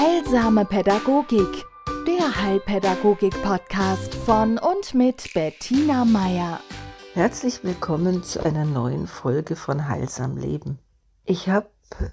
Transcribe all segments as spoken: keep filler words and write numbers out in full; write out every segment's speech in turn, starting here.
Heilsame Pädagogik, der Heilpädagogik-Podcast von und mit Bettina Meier. Herzlich willkommen zu einer neuen Folge von Heilsam Leben. Ich habe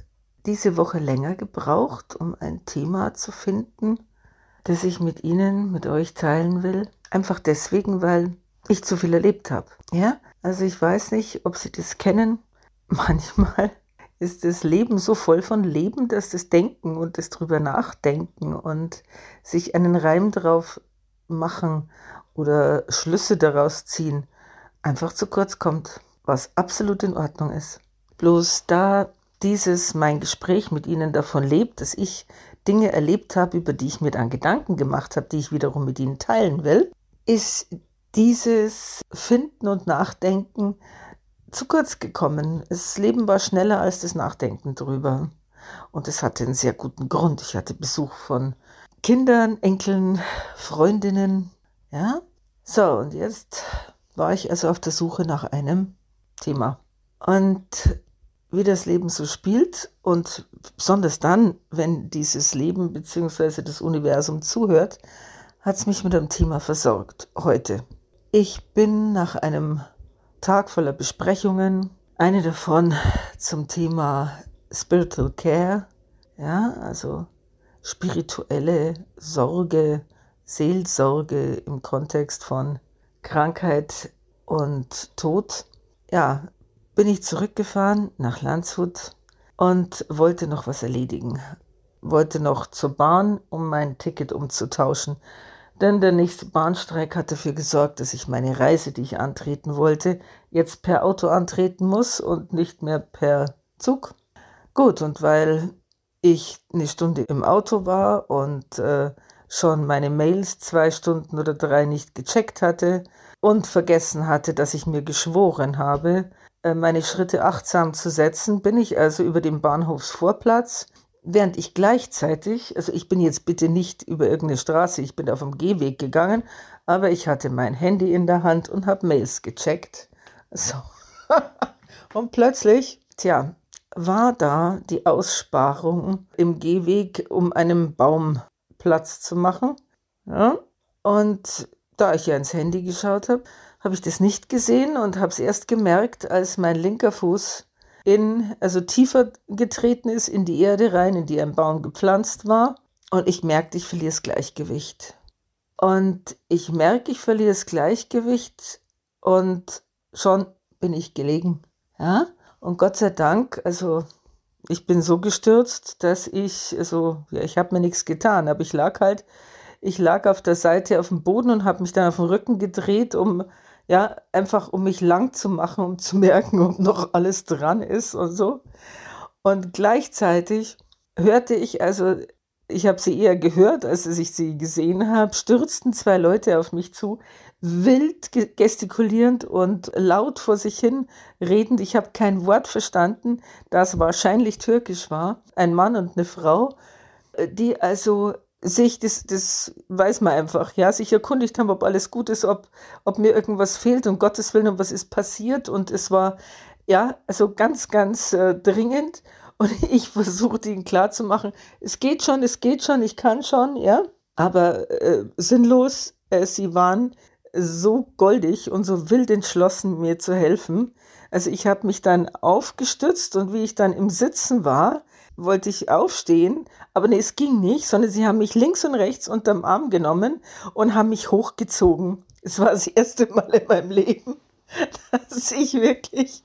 diese Woche länger gebraucht, um ein Thema zu finden, das ich mit Ihnen, mit euch teilen will. Einfach deswegen, weil ich zu viel erlebt habe. Ja? Also ich weiß nicht, ob Sie das kennen. Manchmal ist das Leben so voll von Leben, dass das Denken und das drüber nachdenken und sich einen Reim drauf machen oder Schlüsse daraus ziehen, einfach zu kurz kommt, was absolut in Ordnung ist. Bloß da dieses mein Gespräch mit Ihnen davon lebt, dass ich Dinge erlebt habe, über die ich mir dann Gedanken gemacht habe, die ich wiederum mit Ihnen teilen will, ist dieses Finden und Nachdenken zu kurz gekommen. Das Leben war schneller als das Nachdenken drüber. Und es hatte einen sehr guten Grund. Ich hatte Besuch von Kindern, Enkeln, Freundinnen. Ja? So, und jetzt war ich also auf der Suche nach einem Thema. Und wie das Leben so spielt und besonders dann, wenn dieses Leben bzw. das Universum zuhört, hat es mich mit einem Thema versorgt heute. Ich bin nach einem Tag voller Besprechungen, eine davon zum Thema Spiritual Care, ja, also spirituelle Sorge, Seelsorge im Kontext von Krankheit und Tod. Ja, bin ich zurückgefahren nach Landshut und wollte noch was erledigen. Wollte noch zur Bahn, um mein Ticket umzutauschen. Denn der nächste Bahnstreik hat dafür gesorgt, dass ich meine Reise, die ich antreten wollte, jetzt per Auto antreten muss und nicht mehr per Zug. Gut, und weil ich eine Stunde im Auto war und äh, schon meine Mails zwei Stunden oder drei nicht gecheckt hatte und vergessen hatte, dass ich mir geschworen habe, äh, meine Schritte achtsam zu setzen, bin ich also über den Bahnhofsvorplatz, während ich gleichzeitig, also ich bin jetzt bitte nicht über irgendeine Straße, ich bin auf dem Gehweg gegangen, aber ich hatte mein Handy in der Hand und habe Mails gecheckt. So. Und plötzlich, tja, war da die Aussparung im Gehweg, um einem Baum Platz zu machen. Ja? Und da ich ja ins Handy geschaut habe, habe ich das nicht gesehen und habe es erst gemerkt, als mein linker Fuß in, also tiefer getreten ist in die Erde rein, in die ein Baum gepflanzt war. Und ich merkte, ich verliere das Gleichgewicht. Und ich merke, ich verliere das Gleichgewicht und schon bin ich gelegen. Ja? Und Gott sei Dank, also ich bin so gestürzt, dass ich, also ja, ich habe mir nichts getan, aber ich lag halt, ich lag auf der Seite auf dem Boden und habe mich dann auf den Rücken gedreht, um ja, einfach um mich lang zu machen, um zu merken, ob noch alles dran ist und so. Und gleichzeitig hörte ich, also ich habe sie eher gehört, als dass ich sie gesehen habe, stürzten zwei Leute auf mich zu, wild gestikulierend und laut vor sich hin redend. Ich habe kein Wort verstanden, da es wahrscheinlich türkisch war. Ein Mann und eine Frau, die also sich, das, das weiß man einfach, ja, sich erkundigt haben, ob alles gut ist, ob, ob mir irgendwas fehlt, um Gottes Willen, und was ist passiert. Und es war, ja, also ganz, ganz äh, dringend. Und ich versuchte ihnen klarzumachen, es geht schon, es geht schon, ich kann schon, ja. Aber äh, sinnlos, äh, sie waren so goldig und so wild entschlossen, mir zu helfen. Also ich habe mich dann aufgestützt und wie ich dann im Sitzen war, wollte ich aufstehen, aber nee, es ging nicht, sondern sie haben mich links und rechts unterm Arm genommen und haben mich hochgezogen. Es war das erste Mal in meinem Leben, dass ich wirklich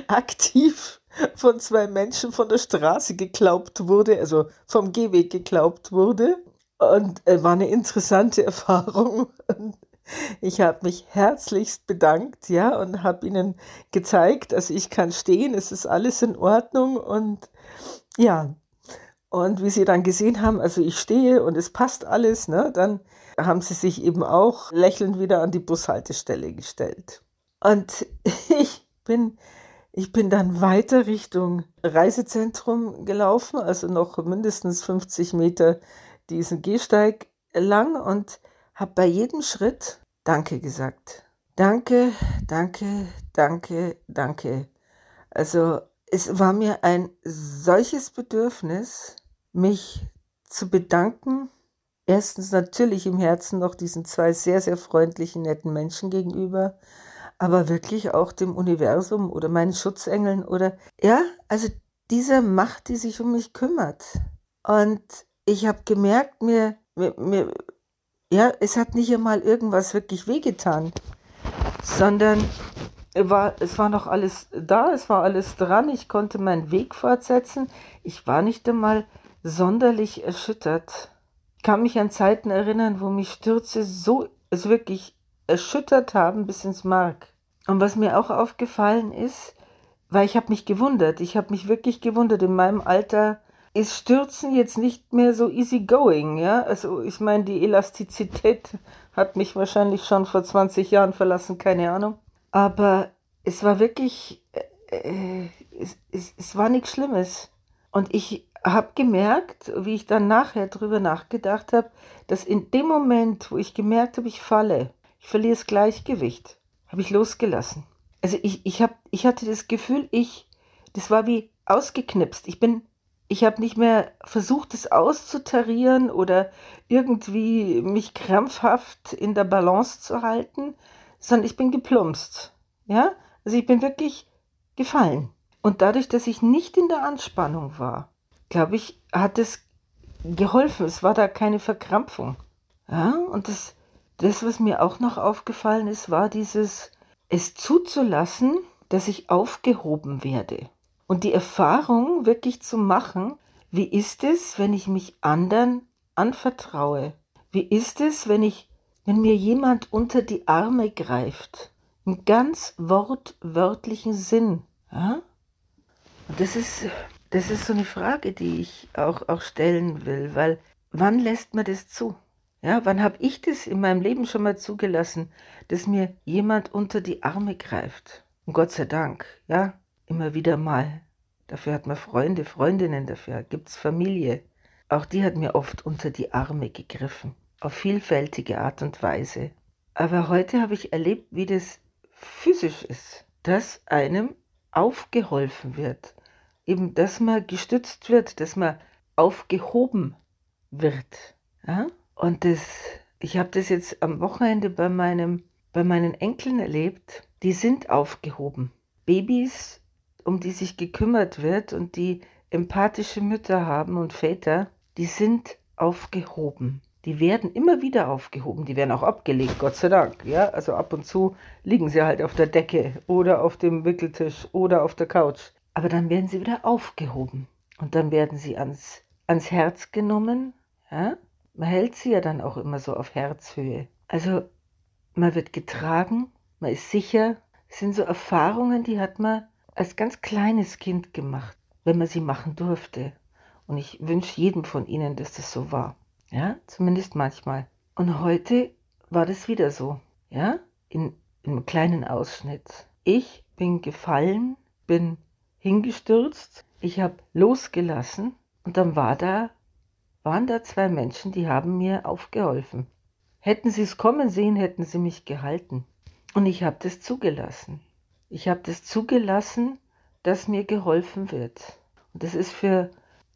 aktiv von zwei Menschen von der Straße geklaubt wurde, also vom Gehweg geklaubt wurde. Und es war eine interessante Erfahrung. Und ich habe mich herzlichst bedankt, ja, und habe ihnen gezeigt, also ich kann stehen, es ist alles in Ordnung und ja, und wie sie dann gesehen haben, also ich stehe und es passt alles, ne, dann haben sie sich eben auch lächelnd wieder an die Bushaltestelle gestellt. Und ich bin, ich bin dann weiter Richtung Reisezentrum gelaufen, also noch mindestens fünfzig Meter diesen Gehsteig lang und habe bei jedem Schritt Danke gesagt. Danke, danke, danke, danke. Also es war mir ein solches Bedürfnis, mich zu bedanken. Erstens natürlich im Herzen noch diesen zwei sehr, sehr freundlichen, netten Menschen gegenüber, aber wirklich auch dem Universum oder meinen Schutzengeln oder, ja, also dieser Macht, die sich um mich kümmert. Und ich habe gemerkt, mir, mir, mir, ja, es hat nicht einmal irgendwas wirklich wehgetan, sondern war, es war noch alles da, es war alles dran, ich konnte meinen Weg fortsetzen. Ich war nicht einmal sonderlich erschüttert. Ich kann mich an Zeiten erinnern, wo mich Stürze so, also wirklich erschüttert haben bis ins Mark. Und was mir auch aufgefallen ist, weil ich habe mich gewundert, ich habe mich wirklich gewundert, in meinem Alter ist Stürzen jetzt nicht mehr so easy going, ja, also ich meine, die Elastizität hat mich wahrscheinlich schon vor zwanzig Jahren verlassen, keine Ahnung, aber es war wirklich, äh, es, es, es war nichts Schlimmes und ich habe gemerkt, wie ich dann nachher drüber nachgedacht habe, dass in dem Moment, wo ich gemerkt habe, ich falle, ich verliere das Gleichgewicht, habe ich losgelassen. Also ich, ich, hab, ich hatte das Gefühl, ich, das war wie ausgeknipst. Ich bin, ich habe nicht mehr versucht, es auszutarieren oder irgendwie mich krampfhaft in der Balance zu halten, sondern ich bin geplumpst. Ja? Also ich bin wirklich gefallen. Und dadurch, dass ich nicht in der Anspannung war, glaube ich, hat es geholfen. Es war da keine Verkrampfung. Ja? Und das, das, was mir auch noch aufgefallen ist, war dieses, es zuzulassen, dass ich aufgehoben werde. Und die Erfahrung wirklich zu machen, wie ist es, wenn ich mich anderen anvertraue? Wie ist es, wenn ich, wenn mir jemand unter die Arme greift? Im ganz wortwörtlichen Sinn. Ja? Und das ist, das ist so eine Frage, die ich auch, auch stellen will, weil wann lässt man das zu? Ja, wann habe ich das in meinem Leben schon mal zugelassen, dass mir jemand unter die Arme greift? Und Gott sei Dank, ja, immer wieder mal. Dafür hat man Freunde, Freundinnen, dafür gibt es Familie. Auch die hat mir oft unter die Arme gegriffen, auf vielfältige Art und Weise. Aber heute habe ich erlebt, wie das physisch ist, dass einem aufgeholfen wird, eben, dass man gestützt wird, dass man aufgehoben wird. Ja? Und das, ich habe das jetzt am Wochenende bei, meinem, bei meinen Enkeln erlebt, die sind aufgehoben. Babys, um die sich gekümmert wird und die empathische Mütter haben und Väter, die sind aufgehoben. Die werden immer wieder aufgehoben, die werden auch abgelegt, Gott sei Dank. Ja? Also ab und zu liegen sie halt auf der Decke oder auf dem Wickeltisch oder auf der Couch. Aber dann werden sie wieder aufgehoben und dann werden sie ans, ans Herz genommen. Ja? Man hält sie ja dann auch immer so auf Herzhöhe. Also man wird getragen, man ist sicher. Das sind so Erfahrungen, die hat man als ganz kleines Kind gemacht, wenn man sie machen durfte. Und ich wünsche jedem von Ihnen, dass das so war. Ja, zumindest manchmal. Und heute war das wieder so. Ja, in, in einem kleinen Ausschnitt. Ich bin gefallen, bin hingestürzt, ich habe losgelassen und dann war da, waren da zwei Menschen, die haben mir aufgeholfen. Hätten sie es kommen sehen, hätten sie mich gehalten. Und ich habe das zugelassen. Ich habe das zugelassen, dass mir geholfen wird. Und das ist für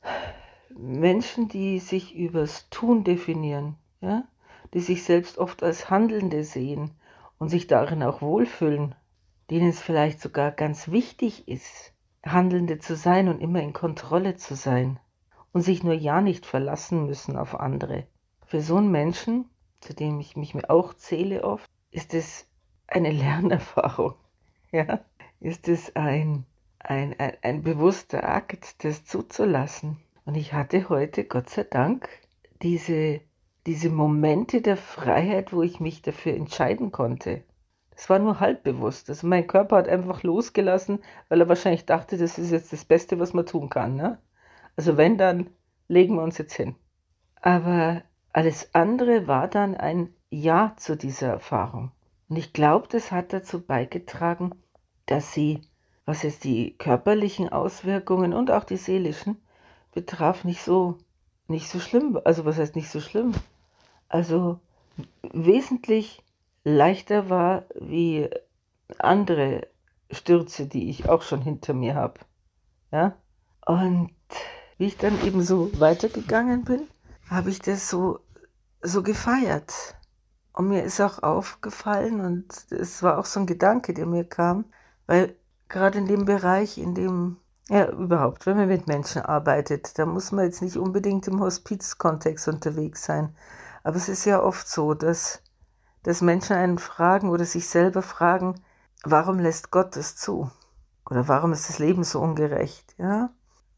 Menschen, die sich übers Tun definieren, ja, die sich selbst oft als Handelnde sehen und sich darin auch wohlfühlen, denen es vielleicht sogar ganz wichtig ist, Handelnde zu sein und immer in Kontrolle zu sein und sich nur ja nicht verlassen müssen auf andere. Für so einen Menschen, zu dem ich mich auch zähle oft, ist es eine Lernerfahrung, ja, ist es ein, ein, ein, ein bewusster Akt, das zuzulassen. Und ich hatte heute, Gott sei Dank, diese, diese Momente der Freiheit, wo ich mich dafür entscheiden konnte. Das war nur halb bewusst. Also mein Körper hat einfach losgelassen, weil er wahrscheinlich dachte, das ist jetzt das Beste, was man tun kann. Ne? Also wenn, dann legen wir uns jetzt hin. Aber alles andere war dann ein Ja zu dieser Erfahrung. Und ich glaube, das hat dazu beigetragen, dass sie, was jetzt die körperlichen Auswirkungen und auch die seelischen betraf, nicht so, nicht so schlimm. Also was heißt nicht so schlimm? Also wesentlich leichter war wie andere Stürze, die ich auch schon hinter mir habe. Ja? Und wie ich dann eben so weitergegangen bin, habe ich das so, so gefeiert. Und mir ist auch aufgefallen, und es war auch so ein Gedanke, der mir kam, weil gerade in dem Bereich, in dem, ja überhaupt, wenn man mit Menschen arbeitet, da muss man jetzt nicht unbedingt im Hospizkontext unterwegs sein. Aber es ist ja oft so, dass, dass Menschen einen fragen oder sich selber fragen, warum lässt Gott das zu? Oder warum ist das Leben so ungerecht? Ja?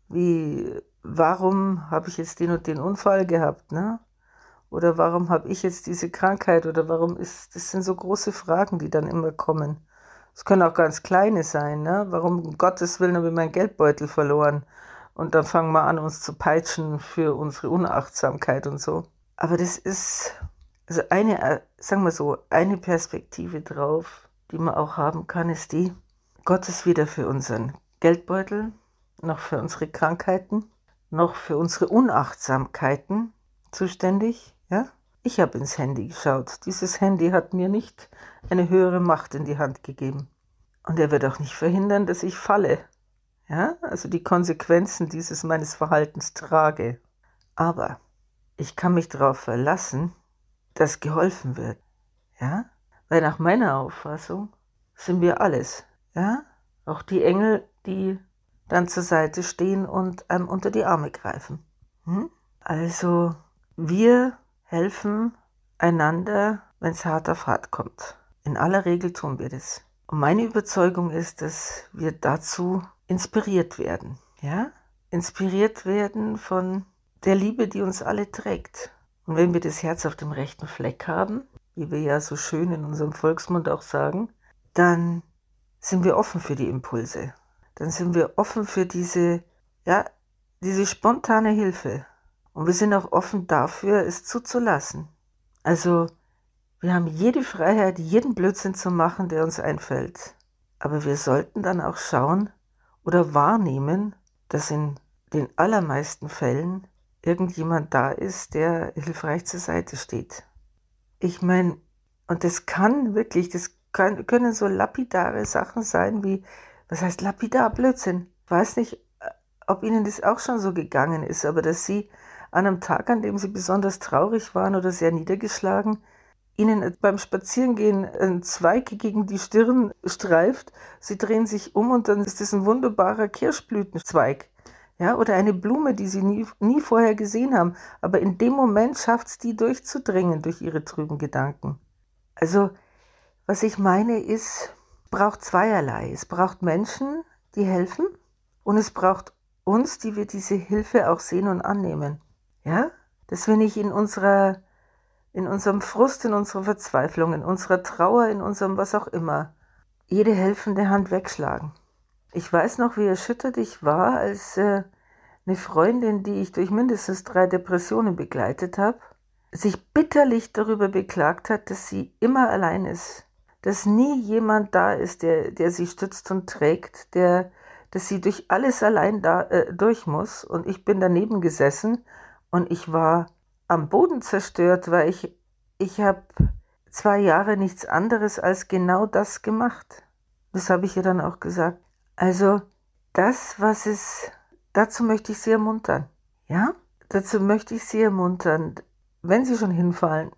Wie, warum habe ich jetzt den und den Unfall gehabt, ne? Oder warum habe ich jetzt diese Krankheit? Oder warum ist, das sind so große Fragen, die dann immer kommen. Es können auch ganz kleine sein, ne? Warum, um Gottes Willen, habe ich meinen Geldbeutel verloren? Und dann fangen wir an, uns zu peitschen für unsere Unachtsamkeit und so. Aber das ist, also eine, sagen wir so, eine Perspektive drauf, die man auch haben kann, ist die, Gott ist weder für unseren Geldbeutel, noch für unsere Krankheiten, noch für unsere Unachtsamkeiten zuständig. Ja? Ich habe ins Handy geschaut. Dieses Handy hat mir nicht eine höhere Macht in die Hand gegeben. Und er wird auch nicht verhindern, dass ich falle. Ja? Also die Konsequenzen dieses meines Verhaltens trage. Aber ich kann mich darauf verlassen, dass geholfen wird. Ja? Weil nach meiner Auffassung sind wir alles. Ja? Auch die Engel, die dann zur Seite stehen und einem unter die Arme greifen. Hm? Also wir helfen einander, wenn es hart auf hart kommt. In aller Regel tun wir das. Und meine Überzeugung ist, dass wir dazu inspiriert werden. Ja? Inspiriert werden von der Liebe, die uns alle trägt. Und wenn wir das Herz auf dem rechten Fleck haben, wie wir ja so schön in unserem Volksmund auch sagen, dann sind wir offen für die Impulse. Dann sind wir offen für diese, ja, diese spontane Hilfe. Und wir sind auch offen dafür, es zuzulassen. Also wir haben jede Freiheit, jeden Blödsinn zu machen, der uns einfällt. Aber wir sollten dann auch schauen oder wahrnehmen, dass in den allermeisten Fällen irgendjemand da ist, der hilfreich zur Seite steht. Ich meine, und das kann wirklich, das kann, können so lapidare Sachen sein wie, was heißt lapidar? Blödsinn. Ich weiß nicht, ob Ihnen das auch schon so gegangen ist, aber dass Sie an einem Tag, an dem Sie besonders traurig waren oder sehr niedergeschlagen, Ihnen beim Spazierengehen ein Zweig gegen die Stirn streift, Sie drehen sich um und dann ist das ein wunderbarer Kirschblütenzweig. Ja, oder eine Blume, die Sie nie, nie vorher gesehen haben. Aber in dem Moment schafft es die durchzudringen durch Ihre trüben Gedanken. Also, was ich meine ist, es braucht zweierlei. Es braucht Menschen, die helfen, und es braucht uns, die wir diese Hilfe auch sehen und annehmen. Ja, dass wir nicht in unserer, in unserem Frust, in unserer Verzweiflung, in unserer Trauer, in unserem was auch immer, jede helfende Hand wegschlagen. Ich weiß noch, wie erschüttert ich war, als äh, eine Freundin, die ich durch mindestens drei Depressionen begleitet habe, sich bitterlich darüber beklagt hat, dass sie immer allein ist. Dass nie jemand da ist, der, der sie stützt und trägt, der, dass sie durch alles allein da, äh, durch muss. Und ich bin daneben gesessen und ich war am Boden zerstört, weil ich, ich habe zwei Jahre nichts anderes als genau das gemacht. Das habe ich ihr dann auch gesagt. Also das, was es, dazu möchte ich Sie ermuntern. Ja, dazu möchte ich Sie ermuntern, wenn Sie schon hinfallen,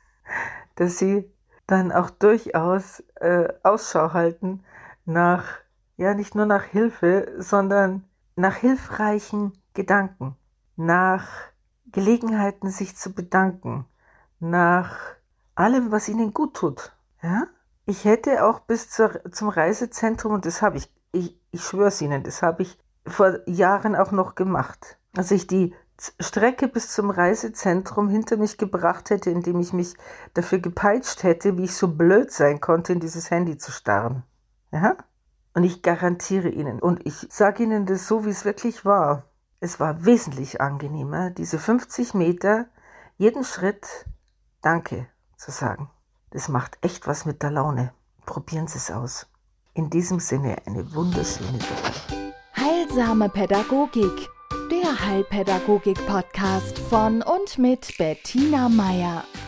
dass Sie dann auch durchaus äh, Ausschau halten nach, ja, nicht nur nach Hilfe, sondern nach hilfreichen Gedanken, nach Gelegenheiten, sich zu bedanken, nach allem, was Ihnen gut tut. Ja? Ich hätte auch bis zur, zum Reisezentrum, und das habe ich, ich, ich schwöre es Ihnen, das habe ich vor Jahren auch noch gemacht, als ich die Strecke bis zum Reisezentrum hinter mich gebracht hätte, indem ich mich dafür gepeitscht hätte, wie ich so blöd sein konnte, in dieses Handy zu starren. Ja? Und ich garantiere Ihnen, und ich sage Ihnen das so, wie es wirklich war, es war wesentlich angenehmer, diese fünfzig Meter, jeden Schritt Danke zu sagen. Das macht echt was mit der Laune. Probieren Sie es aus. In diesem Sinne eine wunderschöne Woche. Heilsame Pädagogik, der Heilpädagogik-Podcast von und mit Bettina Meier.